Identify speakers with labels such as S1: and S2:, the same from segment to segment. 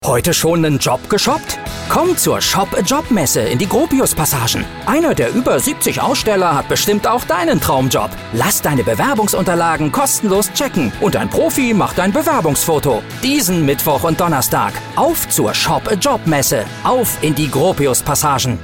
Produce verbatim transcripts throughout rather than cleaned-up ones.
S1: Heute schon einen Job geshoppt? Komm zur Shop-a-Job-Messe in die Gropius-Passagen. Einer der über siebzig Aussteller hat bestimmt auch deinen Traumjob. Lass deine Bewerbungsunterlagen kostenlos checken und ein Profi macht ein Bewerbungsfoto. Diesen Mittwoch und Donnerstag. Auf zur Shop-a-Job-Messe. Auf in die Gropius-Passagen.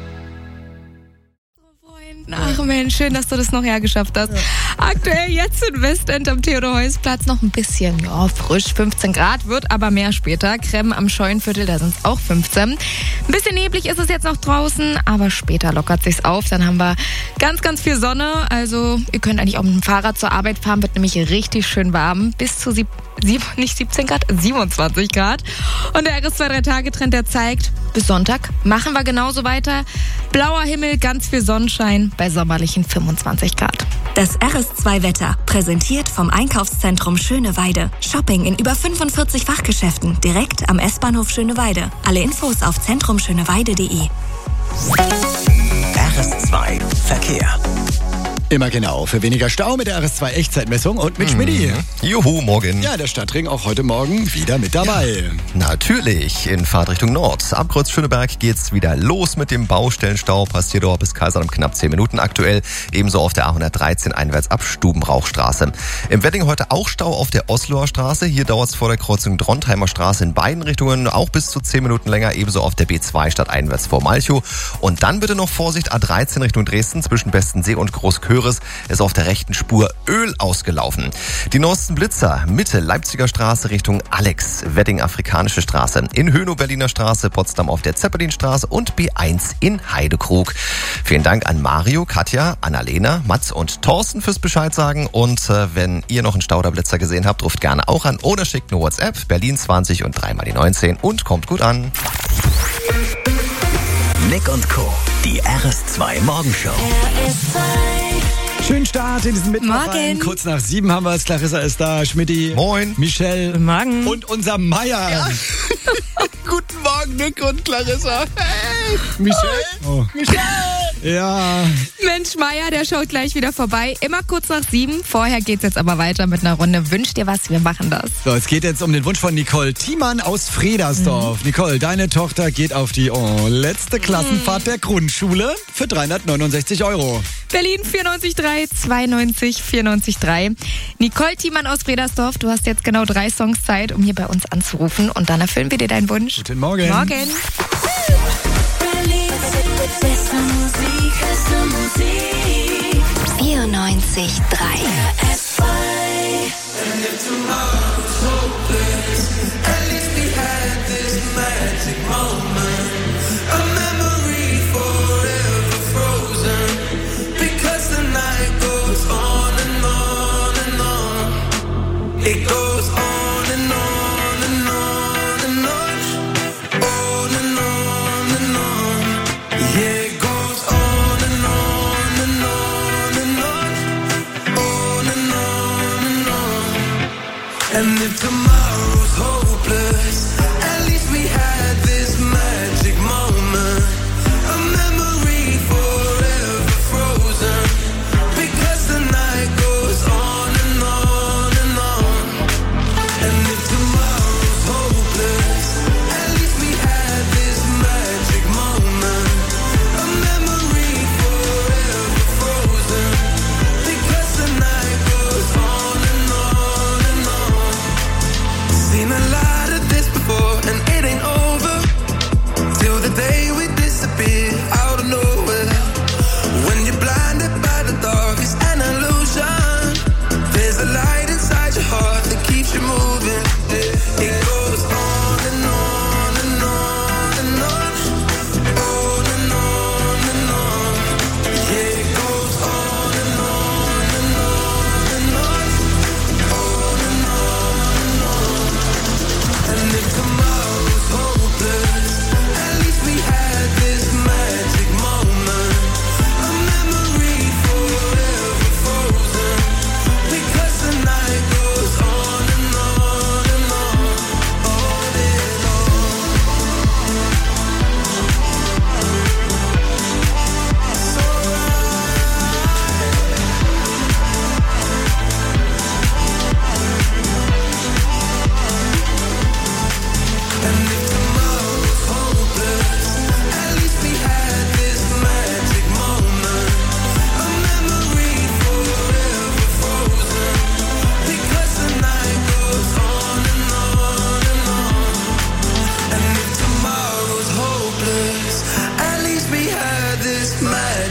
S2: Ach Mensch, schön, dass du das noch hergeschafft hast. Aktuell jetzt in Westend am Theodor-Heuss-Platz noch ein bisschen, ja, frisch, fünfzehn Grad, wird aber mehr später. Kremmen am Scheuenviertel, da sind es auch fünfzehn. Ein bisschen neblig ist es jetzt noch draußen, aber später lockert sich's auf. Dann haben wir ganz, ganz viel Sonne. Also ihr könnt eigentlich auch mit dem Fahrrad zur Arbeit fahren, wird nämlich richtig schön warm. Bis zu sieb, sieb, nicht siebzehn Grad, siebenundzwanzig Grad. Und der R S zwei drei Tage Trend, der zeigt, bis Sonntag machen wir genauso weiter. Blauer Himmel, ganz viel Sonnenschein bei sommerlichen fünfundzwanzig Grad.
S3: Das R S zwei Wetter, präsentiert vom Einkaufszentrum Schöneweide. Shopping in über fünfundvierzig Fachgeschäften, direkt am S-Bahnhof Schöneweide. Alle Infos auf zentrumschöneweide punkt de.
S4: R S zwei Verkehr.
S5: Immer genau, für weniger Stau mit der R S zwei Echtzeitmessung und mit Schmidti.
S6: Juhu, morgen.
S5: Ja, der Stadtring auch heute Morgen wieder mit dabei.
S6: Ja, natürlich, in Fahrtrichtung Nord. Ab Kreuz Schöneberg geht's wieder los mit dem Baustellenstau. Passiert dort bis Kaiserdamm knapp zehn Minuten aktuell. Ebenso auf der A hundertdreizehn einwärts ab Stubenrauchstraße. Im Wedding heute auch Stau auf der Osloer Straße. Hier dauert's vor der Kreuzung Drontheimer Straße in beiden Richtungen auch bis zu zehn Minuten länger. Ebenso auf der B zwei stadteinwärts vor Malchow. Und dann bitte noch Vorsicht, A dreizehn Richtung Dresden zwischen Bestensee und Großköris ist auf der rechten Spur Öl ausgelaufen. Die neuesten Blitzer, Mitte Leipziger Straße Richtung Alex, Wedding Afrikanische Straße, in Hönow Berliner Straße, Potsdam auf der Zeppelinstraße und B eins in Heidekrug. Vielen Dank an Mario, Katja, Annalena, Mats und Thorsten fürs Bescheid sagen. Und äh, wenn ihr noch einen Stauderblitzer gesehen habt, ruft gerne auch an oder schickt eine WhatsApp, Berlin zwanzig und dreimal die neunzehn und kommt gut an.
S4: Nick und Co., die R S zwei Morgenshow.
S3: R S zwei.
S5: Schönen Start in diesen Mittwoch rein.
S2: Morgen.
S5: Kurz nach sieben haben wir es. Clarissa ist da, Schmidti.
S6: Moin.
S5: Michelle.
S2: Morgen.
S5: Und unser Meier.
S6: Ja. Guten Morgen, Nick und Clarissa. Hey.
S5: Michelle. Oh. Michelle. Ja.
S2: Mensch, Meier, der schaut gleich wieder vorbei. Immer kurz nach sieben. Vorher geht's jetzt aber weiter mit einer Runde. Wünsch dir was, wir machen das.
S5: So, es geht jetzt um den Wunsch von Nicole Thiemann aus Fredersdorf. Mhm. Nicole, deine Tochter geht auf die oh, letzte Klassenfahrt mhm. der Grundschule für dreihundertneunundsechzig Euro.
S2: Berlin vierundneunzig Komma drei, zweiundneunzig, vierundneunzig Komma drei. Nicole Thiemann aus Fredersdorf, du hast jetzt genau drei Songs Zeit, um hier bei uns anzurufen. Und dann erfüllen wir dir deinen Wunsch.
S5: Guten Morgen.
S2: Morgen.
S3: vierundneunzig Komma drei.
S7: It goes on and on and on and on, on and on and on. Yeah, it goes on and on and on and on, on and on and on. And if tomorrow's hopeless, at least we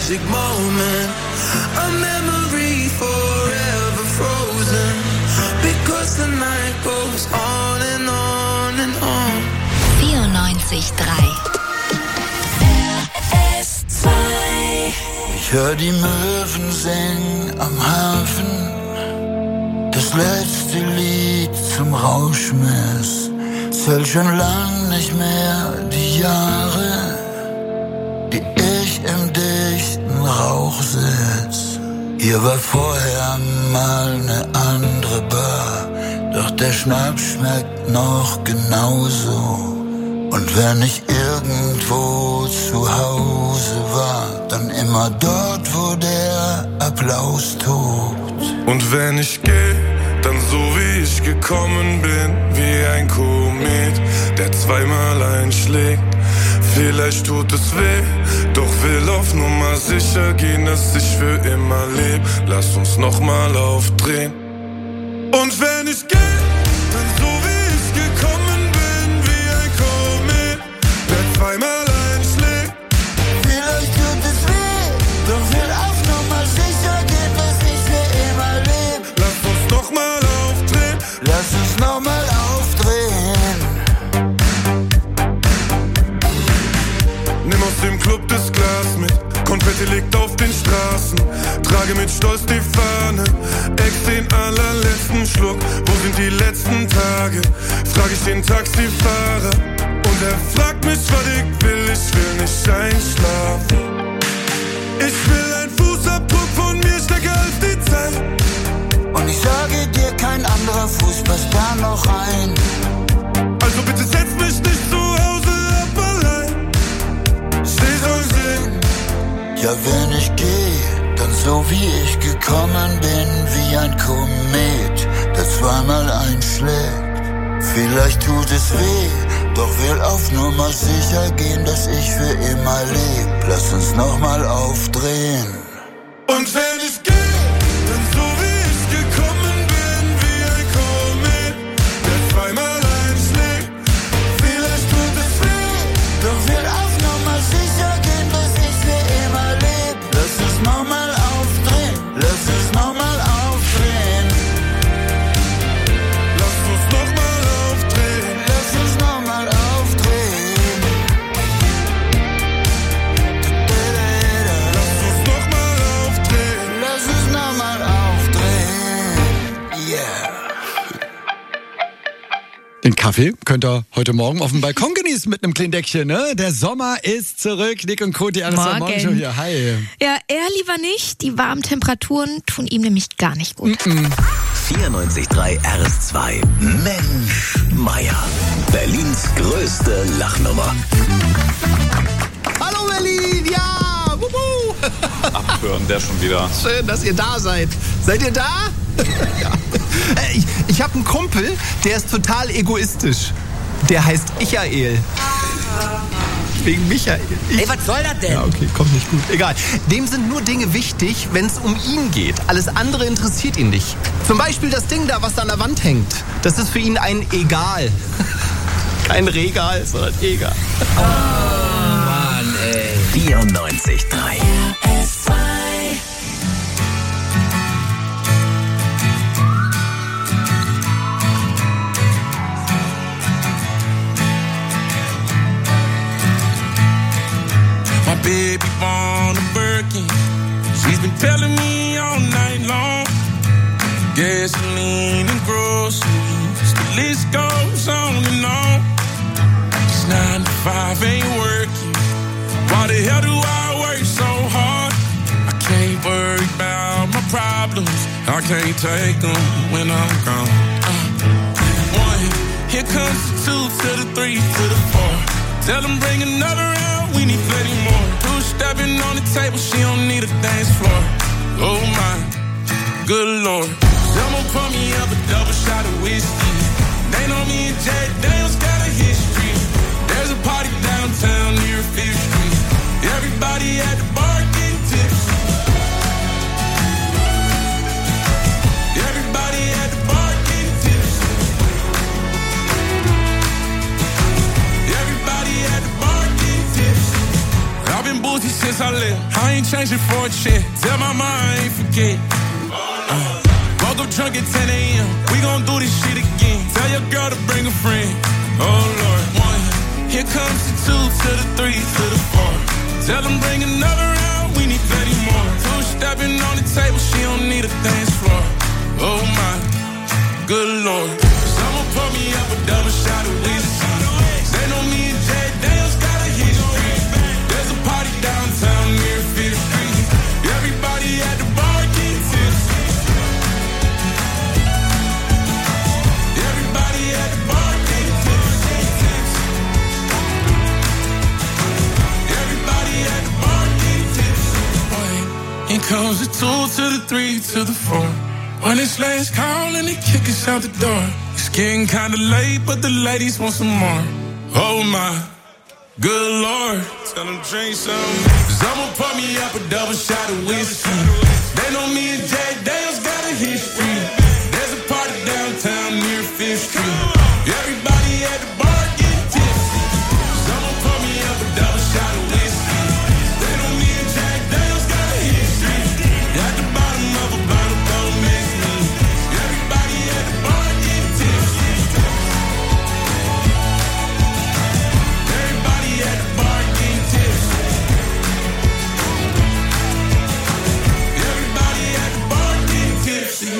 S7: magic moment, a memory forever frozen, because the night goes on and on and on.
S3: vierundneunzig Komma drei R S zwei.
S8: Ich hör die Möwen singen am Hafen, das letzte Lied zum Rauschmiss. Zähl schon lang nicht mehr die Jahre, die ich im dichten Rauch sitz. Hier war vorher mal ne andere Bar, doch der Schnaps schmeckt noch genauso. Und wenn ich irgendwo zu Hause war, dann immer dort, wo der Applaus tobt.
S7: Und wenn ich geh, dann so wie ich gekommen bin, wie ein Komet, der zweimal einschlägt. Vielleicht tut es weh, doch will auf Nummer sicher gehen, dass ich für immer leb. Lass uns nochmal aufdrehen. Und wenn ich geh, dann so wie ich gekommen bin, wie ein Komet, der zweimal einschlägt.
S8: Vielleicht tut es weh, doch will auf Nummer sicher gehen, dass ich für immer leb.
S7: Lass uns nochmal aufdrehen.
S8: Lass uns nochmal aufdrehen.
S7: Nimm aus dem Club das Glas mit, Konfetti liegt auf den Straßen. Trage mit Stolz die Fahne, ex den allerletzten Schluck. Wo sind die letzten Tage? Frag ich den Taxifahrer. Und er fragt mich, was ich will, ich will nicht einschlafen. Ich will ein Fußabdruck von mir stärker als die Zeit.
S8: Und ich sage dir, kein anderer Fuß passt da noch rein.
S7: Also bitte setz mich nicht zu Hause ab allein. Steh so sehen.
S8: Ja, wenn ich geh, dann so wie ich gekommen bin, wie ein Komet, der zweimal einschlägt. Vielleicht tut es weh, doch will auf Nummer sicher gehen, dass ich für immer leb. Lass uns nochmal aufdrehen.
S7: Und wenn ich geh, dann so wie ich gekommen bin, wie ein Komet, der zweimal einschlägt.
S8: Vielleicht tut es weh, doch will auf Nummer sicher gehen, dass ich für immer leb. Lass uns nochmal aufdrehen, lass uns nochmal aufdrehen.
S7: Lass uns nochmal aufdrehen.
S8: Lass uns nochmal aufdrehen.
S7: Lass uns nochmal aufdrehen.
S8: Lass uns nochmal aufdrehen. Yeah.
S5: Den Kaffee könnt ihr heute Morgen auf dem Balkon genießen mit einem kleinen Deckchen, ne? Der Sommer ist zurück. Nick und Cody, R S zwei Morgenshow hier. Hi.
S2: Ja, er lieber nicht. Die warmen Temperaturen tun ihm nämlich gar nicht gut.
S4: vierundneunzig Komma drei R S zwei. Mensch, Meier. Berlins größte Lachnummer.
S9: Hallo Berlin, ja! Wuhu.
S10: Abhören, der schon wieder.
S9: Schön, dass ihr da seid. Seid ihr da? Ja. Äh, Ich, ich habe einen Kumpel, der ist total egoistisch. Der heißt Michael. Wegen Michael. Ich,
S1: Ey, was soll das denn?
S9: ja, okay, kommt nicht gut. Egal. Dem sind nur Dinge wichtig, wenn es um ihn geht. Alles andere interessiert ihn nicht. Zum Beispiel das Ding da, was da an der Wand hängt. Das ist für ihn ein Egal. Kein Regal, sondern Egal.
S1: Mann, ey.
S4: vierundneunzig Komma drei.
S3: R S zwei.
S7: My baby born a Birkin. She's been telling me all night long. Gasoline and groceries, the list goes on and on. This nine to five ain't working. Why the hell do I work so hard? I can't worry about my problems. I can't take them when I'm gone. Uh, one, here comes the two to the three to the four. Tell them bring another round, we need plenty more. Two stepping on the table, she don't need a dance floor. Oh my, good lord. Someone pour me up a double shot of whiskey. They know me and Jack Daniels got a history. There's a party downtown near Fifth Street. Everybody at the bar getting tips. Everybody at the bar getting tips. Everybody at the bar getting tips. I've been bullshitting loyalty since I left. I ain't changing for a check. Tell my mom I ain't forget. Uh, woke up drunk at ten a.m. We gon' do this shit again. Tell your girl to bring a friend. Oh Lord, one. Here comes the two to the three to the four. Tell them bring another round. We need thirty more. Two stepping on the table. She don't need a dance floor. Oh my, good Lord. Someone pour me up a double shot of whiskey. They know me and Jay Daniels got a history. There's a party downtown near Fifth Street. Everybody at the bar get tipsy. Everybody at the bar get tipsy. Everybody at the bar get tipsy. Here comes the two to the three to the four. When it's last call and they kick us out the door. It's getting kinda late, but the ladies want some more. Oh my, good Lord. Tell them drink some. Cause I'ma pour me up a double shot of whiskey. They know me and Jay Daniels got a history. There's a party downtown near Fifth Street. Everybody at the bar get tipsy. Cause I'ma pour me up a double shot of whiskey. They know me and Jay Daniels got a history. At the bottom of a bottle, don't mix me. Everybody at the bar get tipsy. Everybody at the bar get tipsy. Everybody at the bar get tipsy.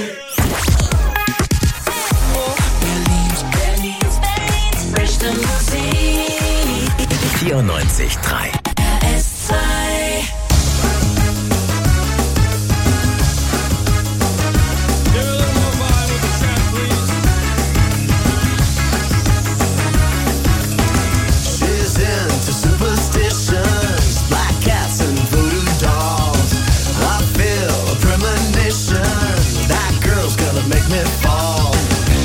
S4: vierundneunzig Komma drei.
S3: R S zwei.
S8: She's into superstitions, black cats and voodoo dolls. I feel a premonition, that girl's gonna make me fall.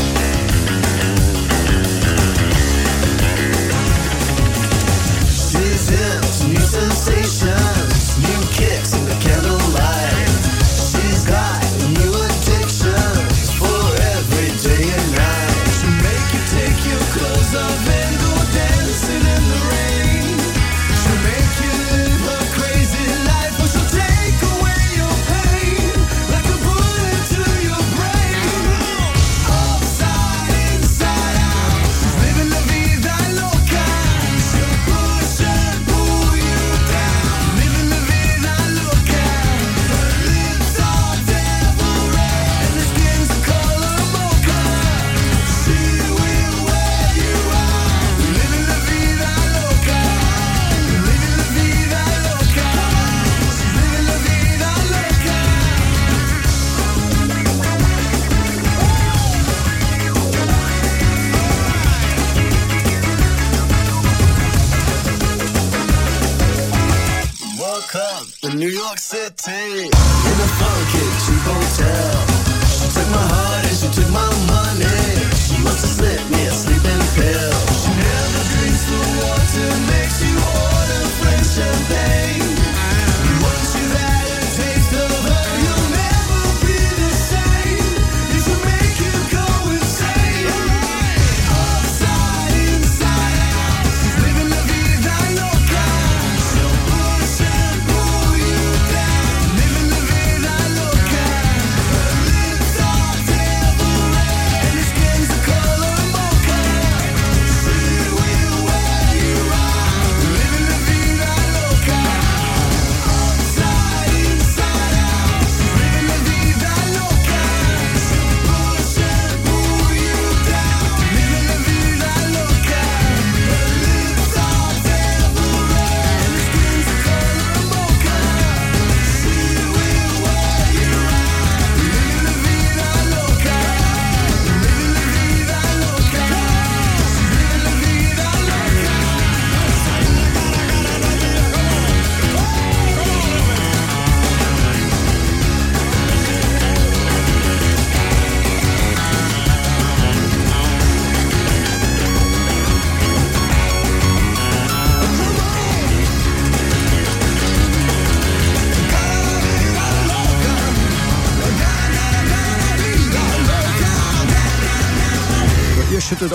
S8: She's into new sensations, new kicks in the candlelight. She's got new addictions for every day and night. She'll make you take your clothes off and go dancing in the rain. She'll make you live a crazy life, but she'll take away your pain like a bullet to your brain. Upside, inside out, she's living la vida loca. She'll push and pull you down, living la vida loca. Her lips are devil red and her skin's the color mocha. She will wear you out, living la vida loca, living la vida loca. She's living la vida loca. Woke up in New York City in a funky cheap hotel. She took my heart and she took my money. She must have slipped me a sleeping pill. She never drinks the water, makes you order French champagne. Once you've had a taste of her, you'll never be the same. It should make you go insane. Upside, inside out, she's living la vida loca. She'll push and pull you down, living la vida loca. Her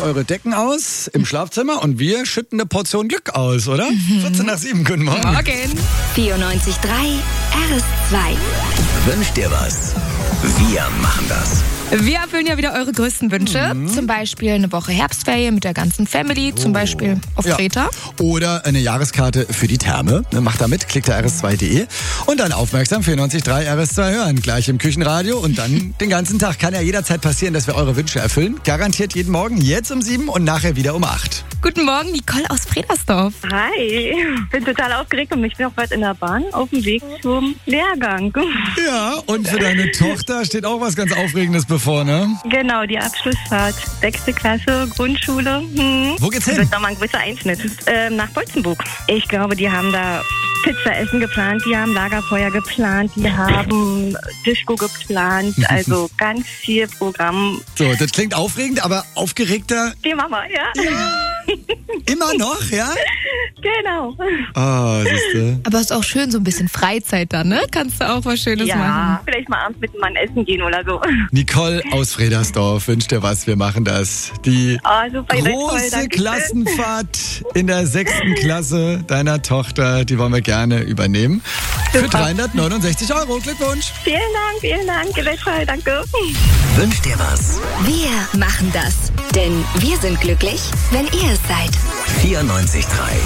S5: eure Decken aus im Schlafzimmer und wir schütten eine Portion Glück aus, oder? vierzehn nach sieben, guten Morgen.
S2: Morgen.
S3: vierundneunzig Komma drei R S zwei.
S4: Wünsch dir was? Wir machen das.
S2: Wir erfüllen ja wieder eure größten Wünsche.
S5: Mhm.
S2: Zum Beispiel eine Woche Herbstferien mit der ganzen Family. Zum Beispiel auf
S5: Ja.
S2: Kreta.
S5: Oder eine Jahreskarte für die Therme. Macht da mit, klickt da r s zwei punkt d e und dann aufmerksam vierundneunzig Komma drei R S zwei hören. Gleich im Küchenradio und dann den ganzen Tag. Kann ja jederzeit passieren, dass wir eure Wünsche erfüllen. Garantiert jeden Morgen, jetzt um sieben und nachher wieder um acht.
S2: Guten Morgen, Nicole aus Fredersdorf.
S11: Hi, bin total aufgeregt und ich bin auch gerade in der Bahn auf dem Weg zum Lehrgang.
S5: Ja, und für deine Tochter steht auch was ganz Aufregendes bevor, ne?
S11: Genau, die Abschlussfahrt. Sechste Klasse, Grundschule. Hm.
S5: Wo geht's hin?
S11: Das wird nochmal ein größer Einschnitt. Ähm, nach Bolzenburg. Ich glaube, die haben da Pizza essen geplant, die haben Lagerfeuer geplant, die haben Disco geplant. Also ganz viel Programm.
S5: So, das klingt aufregend, aber aufgeregter
S11: Die Mama, ja?
S5: immer noch, ja?
S11: Genau.
S5: Ah, siehste.
S2: Aber ist auch schön, so ein bisschen Freizeit dann, ne? Kannst du auch was Schönes
S11: Ja,
S2: machen.
S11: vielleicht mal abends mit dem Mann essen gehen oder so.
S5: Nicole aus Fredersdorf wünscht dir was, wir machen das. Die
S11: Oh, super, ihr seid toll,
S5: große
S11: danke.
S5: Klassenfahrt in der sechsten Klasse deiner Tochter, die wollen wir gerne übernehmen. Für dreihundertneunundsechzig Euro. Glückwunsch.
S11: Vielen Dank, vielen Dank, ihr seid toll, danke.
S4: Wünsch dir was?
S3: Wir machen das. Denn wir sind glücklich, wenn ihr es seid.
S4: vierundneunzig Komma drei.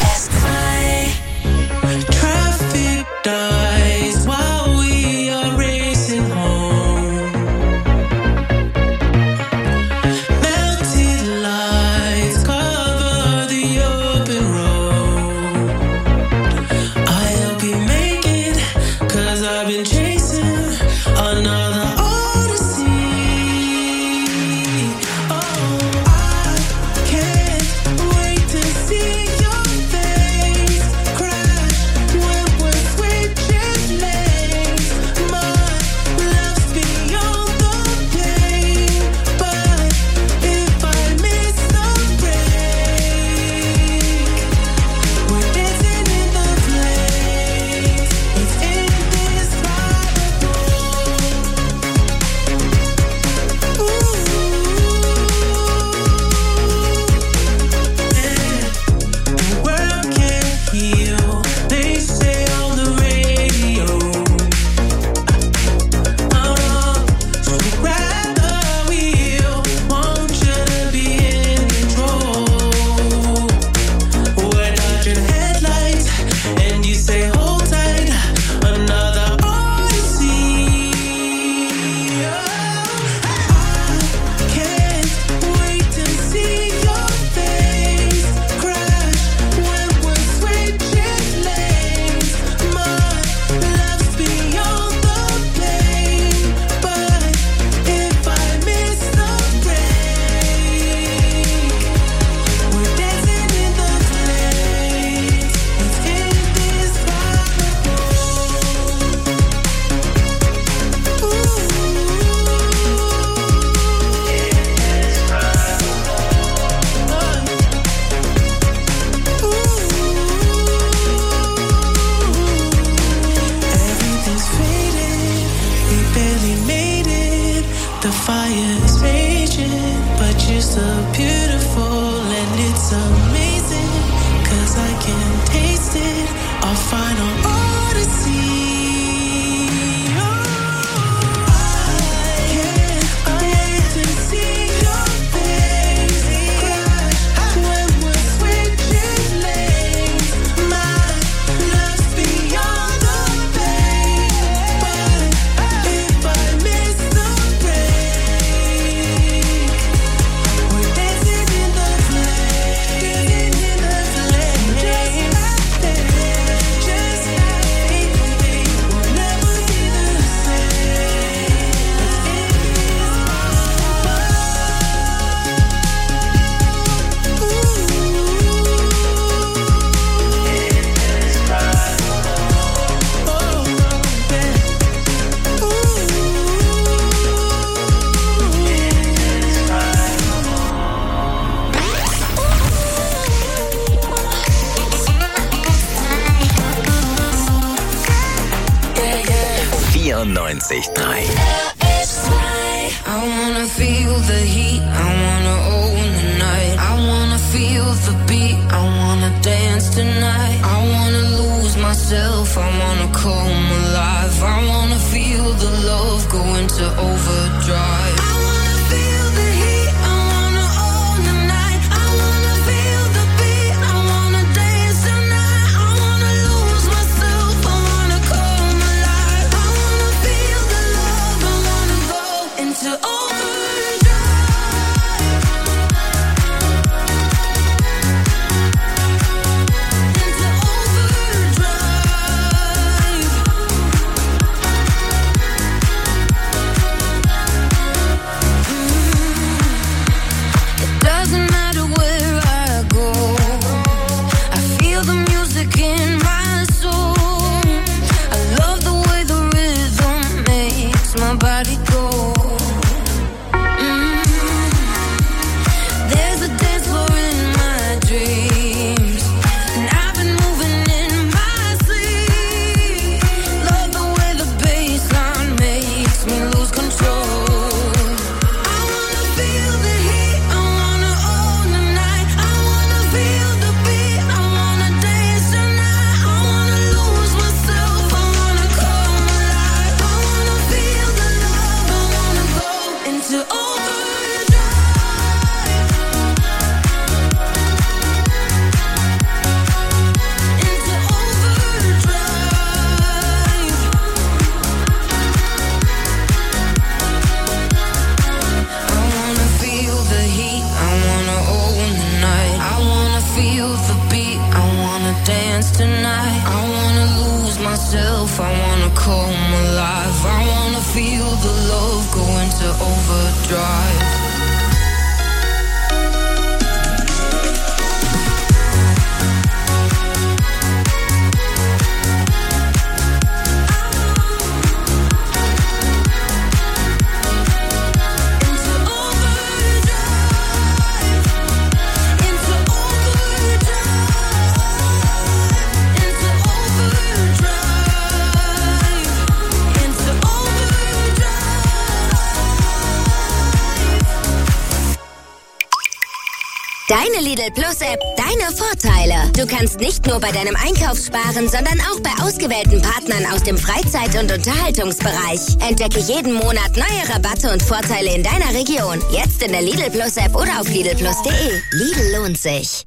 S7: Traffic dies while we are racing home. Melted lights cover the open road. I'll be making, cause I've been chasing another odyssey. Oh, I can't wait to see your face crash when we're switching lanes. My love's beyond the pain, but if I miss the break, we're dancing in the flames. It's indescribable. The world can't heal, they say on the radio. Oh no, so grab the wheel, want you to be in control. We're dodging headlights, and you say hold tight, another odyssey. I can't wait to see your face crash when we're switching lanes. My love's beyond the pain, but if I miss the break, we're dancing in the flames. It's indescribable. Everything's faded, we barely made it. The fire is raging, but you're so beautiful and it's amazing. Cause I can taste it, our final odyssey. I can't wait to see your face crash when we're switching lanes. My love's beyond the pain, but if I miss the break, we're dancing in the flames, in the flames. Just have faith, we'll never be the same.
S4: vierundneunzig Komma drei.
S7: I wanna feel the heat, I wanna own the
S12: beat, I wanna dance tonight. I wanna lose myself, I wanna come alive. I wanna feel the love go into overdrive. I wanna feel the heat, I wanna own the night. I wanna feel the beat, I wanna dance tonight. I wanna lose myself, I wanna come alive. I wanna feel the love, I wanna go into overdrive.
S13: Deine Lidl Plus App, deine Vorteile. Du kannst nicht nur bei deinem Einkauf sparen, sondern auch bei ausgewählten Partnern aus dem Freizeit- und Unterhaltungsbereich. Entdecke jeden Monat neue Rabatte und Vorteile in deiner Region. Jetzt in der Lidl Plus App oder auf lidl plus punkt de. Lidl lohnt sich.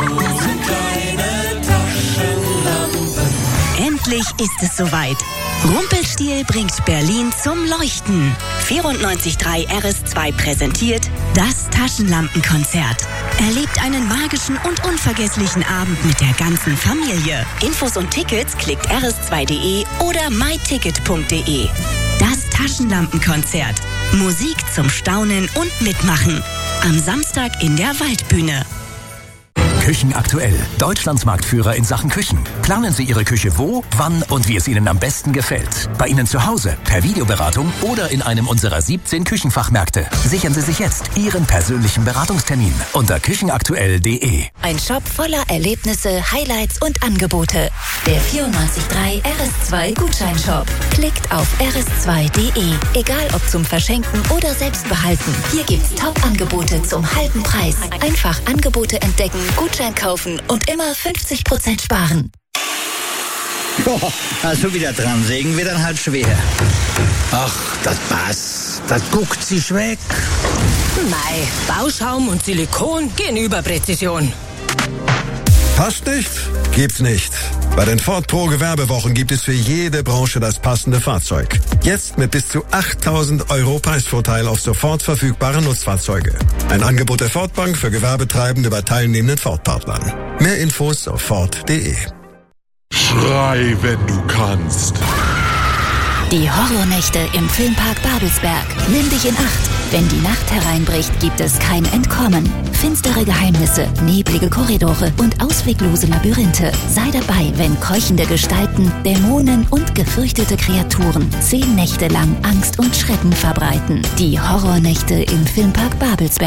S14: Endlich ist es soweit. Rumpelstilzchen bringt Berlin zum Leuchten. vierundneunzig Komma drei R S zwei präsentiert das Taschenlampenkonzert. Erlebt einen magischen und unvergesslichen Abend mit der ganzen Familie. Infos und Tickets klickt r s zwei punkt de oder my ticket punkt de. Das Taschenlampenkonzert. Musik zum Staunen und Mitmachen. Am Samstag in der Waldbühne.
S15: Küchen aktuell. Deutschlands Marktführer in Sachen Küchen. Planen Sie Ihre Küche wo, wann und wie es Ihnen am besten gefällt. Bei Ihnen zu Hause, per Videoberatung oder in einem unserer siebzehn Küchenfachmärkte. Sichern Sie sich jetzt Ihren persönlichen Beratungstermin unter küchenaktuell punkt de.
S3: Ein Shop voller Erlebnisse, Highlights und Angebote. Der vierundneunzig Komma drei R S zwei Gutscheinshop. Klickt auf r s zwei punkt de. Egal ob zum Verschenken oder selbst behalten. Hier gibt's Top-Angebote zum halben Preis. Einfach Angebote entdecken, Gutschein kaufen und immer fünfzig Prozent sparen.
S16: Boah, also wieder dran sägen wir dann halt schwer. Ach, das passt. Das guckt sich weg.
S17: Mei, Bauschaum und Silikon gehen über Präzision.
S18: Passt nicht? Gibt's nicht. Bei den Ford Pro Gewerbewochen gibt es für jede Branche das passende Fahrzeug. Jetzt mit bis zu achttausend Euro Preisvorteil auf sofort verfügbare Nutzfahrzeuge. Ein Angebot der Ford Bank für Gewerbetreibende bei teilnehmenden Ford-Partnern. Mehr Infos auf ford punkt de.
S19: Schrei, wenn du kannst.
S3: Die Horrornächte im Filmpark Babelsberg. Nimm dich in Acht. Wenn die Nacht hereinbricht, gibt es kein Entkommen. Finstere Geheimnisse, neblige Korridore und ausweglose Labyrinthe. Sei dabei, wenn keuchende Gestalten, Dämonen und gefürchtete Kreaturen zehn Nächte lang Angst und Schrecken verbreiten. Die Horrornächte im Filmpark Babelsberg.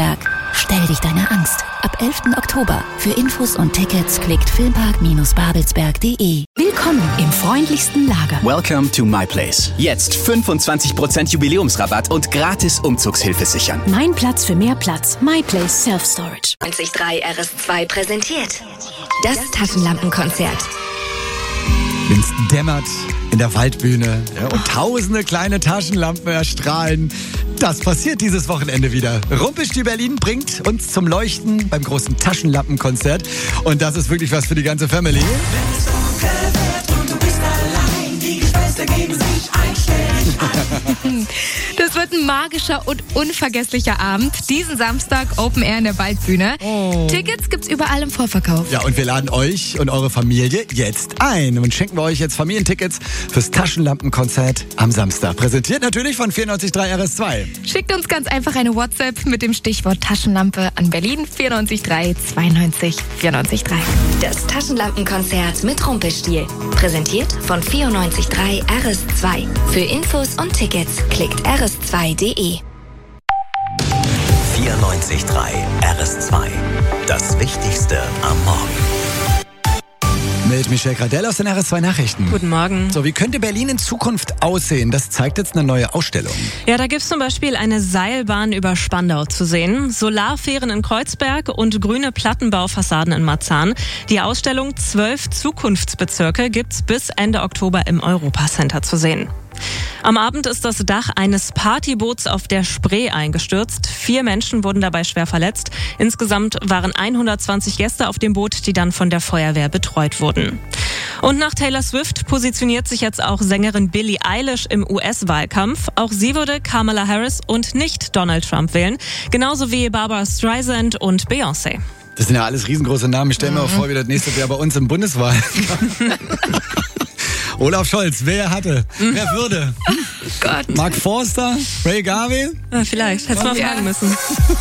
S3: Stell dich deiner Angst. Ab elften Oktober. Für Infos und Tickets klickt filmpark babelsberg punkt de.
S14: Willkommen im freundlichsten Lager.
S20: Welcome to my place. Jetzt fünfundzwanzig Prozent Jubiläumsrabatt und gratis Umzugshilfe sichern.
S14: Mein Platz für mehr Platz. My Place Self Storage.
S13: neunzig Komma drei R S zwei präsentiert das Taschenlampenkonzert.
S5: Wenn's dämmert in der Waldbühne, ja, und tausende kleine Taschenlampen erstrahlen. Das passiert dieses Wochenende wieder. Rumpelstilzchen Berlin bringt uns zum Leuchten beim großen Taschenlampenkonzert. Und das ist wirklich was für die ganze Family.
S7: Wenn es dunkel wird und du bist allein, die Gespenster geben sich ein, stell dich ein.
S2: Das wird ein magischer und unvergesslicher Abend. Diesen Samstag Open Air in der Waldbühne.
S5: Oh.
S2: Tickets gibt's überall im Vorverkauf.
S5: Ja, und wir laden euch und eure Familie jetzt ein und schenken wir euch jetzt Familientickets fürs Taschenlampenkonzert am Samstag. Präsentiert natürlich von vierundneunzig Komma drei R S zwei.
S2: Schickt uns ganz einfach eine WhatsApp mit dem Stichwort Taschenlampe an Berlin vierundneunzig drei zweiundneunzig vierundneunzig drei.
S13: Das Taschenlampenkonzert mit Rumpelstilzchen. Präsentiert von vierundneunzig Komma drei R S zwei. Für Infos und Tickets klickt r s zwei punkt de.
S4: vierundneunzig Komma drei R S zwei. Das Wichtigste am Morgen.
S5: Mit Michelle Gradell aus den R S zwei Nachrichten.
S21: Guten Morgen.
S5: So, wie könnte Berlin in Zukunft aussehen? Das zeigt jetzt eine neue Ausstellung.
S21: Ja, da gibt's zum Beispiel eine Seilbahn über Spandau zu sehen, Solarfähren in Kreuzberg und grüne Plattenbaufassaden in Marzahn. Die Ausstellung Zwölf Zukunftsbezirke gibt's bis Ende Oktober im Europacenter zu sehen. Am Abend ist das Dach eines Partyboots auf der Spree eingestürzt. Vier Menschen wurden dabei schwer verletzt. Insgesamt waren hundertzwanzig Gäste auf dem Boot, die dann von der Feuerwehr betreut wurden. Und nach Taylor Swift positioniert sich jetzt auch Sängerin Billie Eilish im U S-Wahlkampf. Auch sie würde Kamala Harris und nicht Donald Trump wählen. Genauso wie Barbara Streisand und Beyoncé.
S5: Das sind ja alles riesengroße Namen. Ich stelle mir auch vor, wie das nächste wäre bei uns im Bundeswahlkampf. Olaf Scholz, wer hatte? Wer würde?
S2: Gott.
S5: Mark Forster? Ray Garvey?
S21: Ja, vielleicht. Hättest du mal fragen müssen.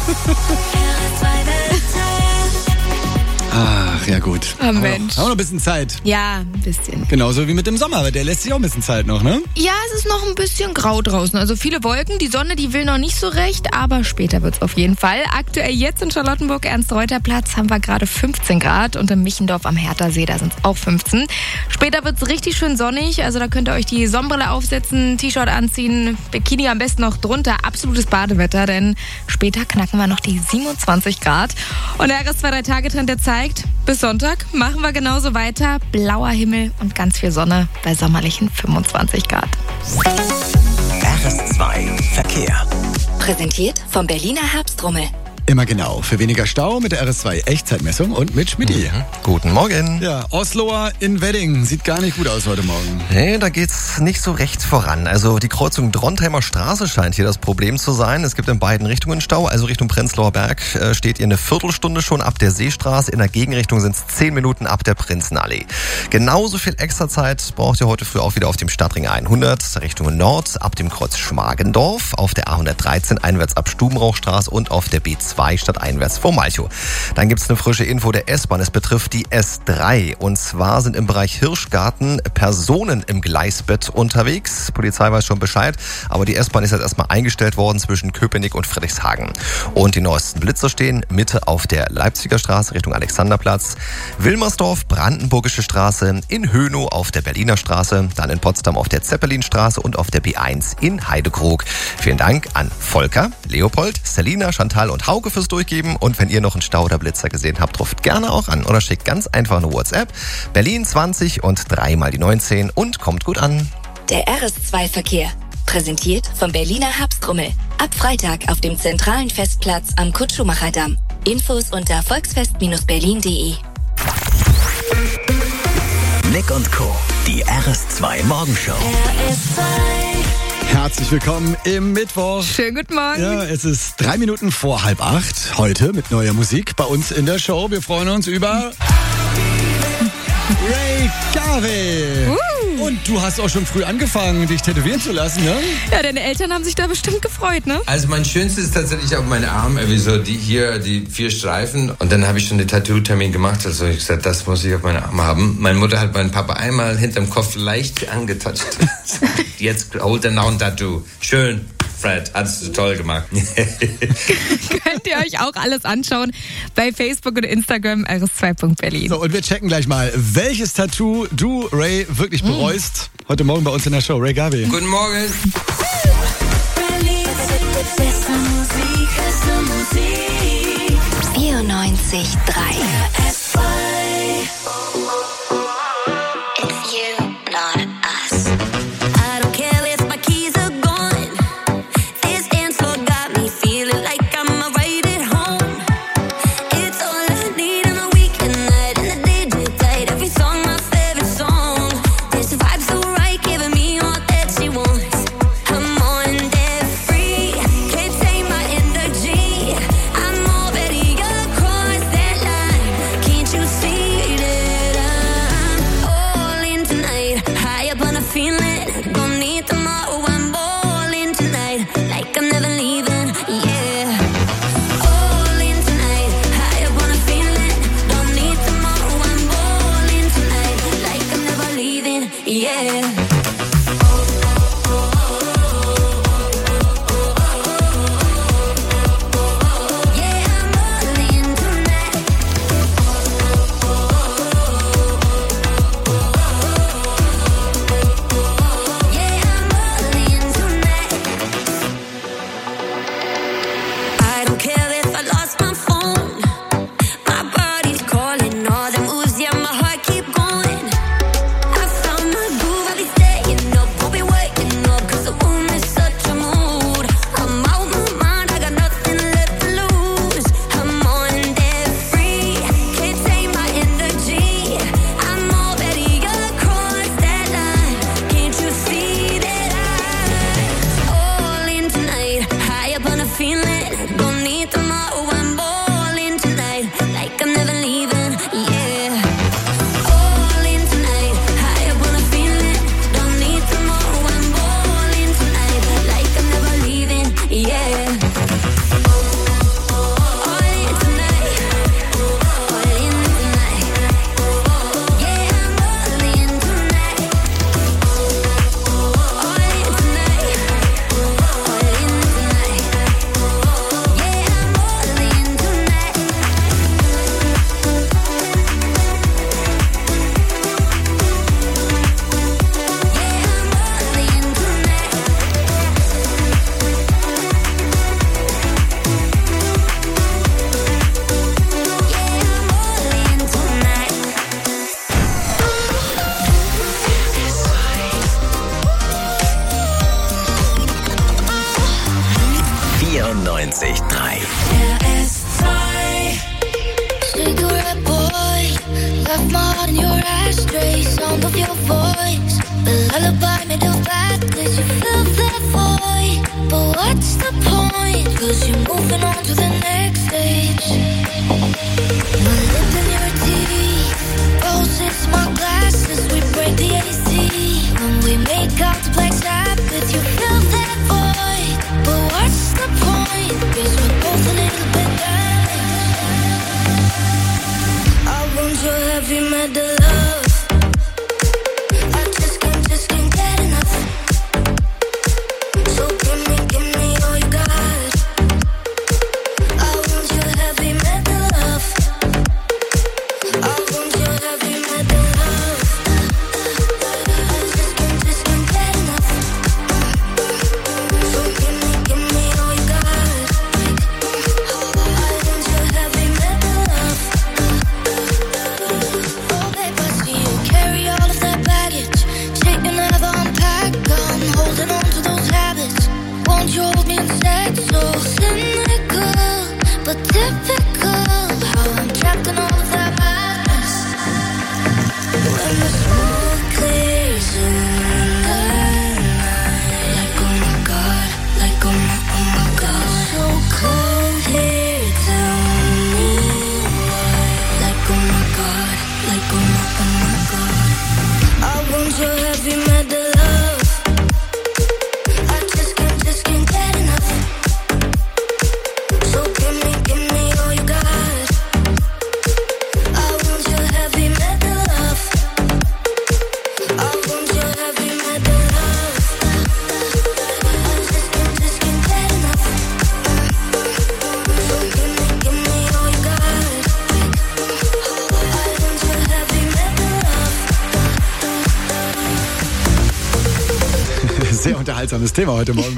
S5: Ach, ja gut.
S2: Oh, Mensch.
S5: Haben wir noch ein bisschen Zeit.
S2: Ja, ein bisschen.
S5: Genauso wie mit dem Sommer, aber der lässt sich auch ein bisschen Zeit noch, ne?
S2: Ja, es ist noch ein bisschen grau draußen. Also viele Wolken, die Sonne, die will noch nicht so recht, aber später wird's auf jeden Fall. Aktuell jetzt in Charlottenburg, Ernst-Reuter-Platz, haben wir gerade fünfzehn Grad und im Michendorf am Herthasee, da sind's auch fünfzehn. Später wird's richtig schön sonnig, also da könnt ihr euch die Sonnenbrille aufsetzen, T-Shirt anziehen, Bikini am besten noch drunter. Absolutes Badewetter, denn später knacken wir noch die siebenundzwanzig Grad. Und der R S zwei drei Tage Trend, der zeigt, bis Sonntag machen wir genauso weiter. Blauer Himmel und ganz viel Sonne bei sommerlichen fünfundzwanzig Grad.
S4: R S zwei Verkehr.
S13: Präsentiert vom Berliner Herbstrummel.
S5: Immer genau. Für weniger Stau mit der R S zwei Echtzeitmessung und mit Schmidti.
S6: Mhm. Guten Morgen.
S5: Ja, Osloer in Wedding. Sieht gar nicht gut aus heute Morgen.
S6: Nee, da geht's nicht so recht voran. Also die Kreuzung Drontheimer Straße scheint hier das Problem zu sein. Es gibt in beiden Richtungen Stau. Also Richtung Prenzlauer Berg äh, steht ihr eine Viertelstunde schon ab der Seestraße. In der Gegenrichtung sind es zehn Minuten ab der Prinzenallee. Genauso viel Extrazeit braucht ihr heute früh auch wieder auf dem Stadtring hundert Richtung Nord ab dem Kreuz Schmargendorf, auf der A hundertdreizehn einwärts ab Stubenrauchstraße und auf der B zwei stadteinwärts vor Malchow. Dann gibt's eine frische Info der S-Bahn. Es betrifft die S drei. Und zwar sind im Bereich Hirschgarten Personen im Gleisbett unterwegs. Polizei weiß schon Bescheid, aber die S-Bahn ist jetzt erstmal eingestellt worden zwischen Köpenick und Friedrichshagen. Und die neuesten Blitzer stehen Mitte auf der Leipziger Straße Richtung Alexanderplatz, Wilmersdorf, Brandenburgische Straße, in Hönow auf der Berliner Straße, dann in Potsdam auf der Zeppelinstraße und auf der B eins in Heidekrug. Vielen Dank an Volker, Leopold, Selina, Chantal und Hauke fürs Durchgeben. Und wenn ihr noch einen Stau oder Blitzer gesehen habt, ruft gerne auch an oder schickt ganz einfach eine WhatsApp. Berlin zwanzig und drei mal die neunzehn und kommt gut an.
S13: Der R S zwei Verkehr. Präsentiert vom Berliner Herbstrummel. Ab Freitag auf dem zentralen Festplatz am Kurt-Schumacher-Damm. Infos unter volksfest Bindestrich berlin punkt de.
S4: Nick und Co. Die R S zwei Morgenshow.
S13: R S zwei.
S5: Herzlich willkommen im Mittwoch.
S2: Schönen guten Morgen.
S5: Ja, es ist drei Minuten vor halb acht. Heute mit neuer Musik bei uns in der Show. Wir freuen uns über Ray Garvey.
S2: Uh.
S5: Und du hast auch schon früh angefangen, dich tätowieren zu lassen, ne?
S2: Ja, deine Eltern haben sich da bestimmt gefreut, ne?
S22: Also mein Schönstes ist tatsächlich auf meinen Arm, irgendwie so die hier, die vier Streifen. Und dann habe ich schon den Tattoo-Termin gemacht. Also ich gesagt, das muss ich auf meinen Arm haben. Meine Mutter hat meinen Papa einmal hinterm Kopf leicht angetatscht. Jetzt holt er noch ein Tattoo. Schön. Fred, hast du toll gemacht.
S2: Könnt ihr euch auch alles anschauen bei Facebook und Instagram R S zwei Punkt Berlin.
S5: So, und wir checken gleich mal, welches Tattoo du, Ray, wirklich bereust. Mm. Heute Morgen bei uns in der Show. Ray Gabi.
S22: Guten Morgen.
S3: vierundneunzig Komma drei
S4: vierundneunzig Komma drei
S12: R S zwei. Cigarette boy, left my heart in your ashtray. Sound of your voice, the lullaby made of blackness. You fill that void, but what's the point? Cause you're moving on to the next stage. My lips in your teeth, roses, my glasses. We break the A C when we make out the black Sabbath. You fill that void, but what's the point? Cause we're both a little bit damaged. I want your heavy metal love. I just can't, just can't get enough. So give me, give me all you got. I want your heavy metal love. I want your heavy metal love. I just can't, just can't get enough. So give me, give me all you got. I want your heavy metal love. Oh babe, I see you carry all of that baggage. Shit you never unpack. I'm holding on to those habits. Won't you hold me instead? So cynical, but typical. How I'm trapped in all of that madness. When the smoke clears in the night, like oh my god, like oh my, oh my god. So cold here, tell me why. Like oh my god, like oh my, oh my god. I want your heavy metal love. I just can't, just can't get enough. So give me, give me all you got. I want your heavy metal love. I want your heavy metal love. I just can't, just can't
S5: Sehr unterhaltsames Thema heute Morgen.